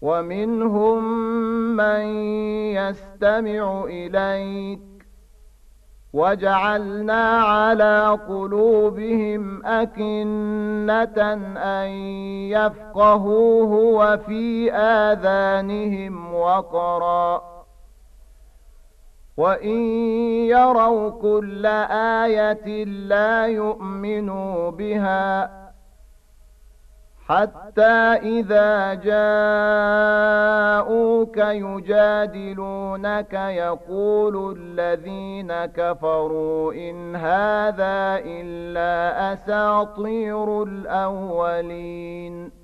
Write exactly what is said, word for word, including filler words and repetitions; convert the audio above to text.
ومنهم من يستمع إليك وجعلنا على قلوبهم أكنة أن يفقهوه وفي آذانهم وقرا وإن يروا كل آية لا يؤمنوا بها حتى إذا جاءوك يجادلونك يقول الذين كفروا إن هذا إلا أساطير الأولين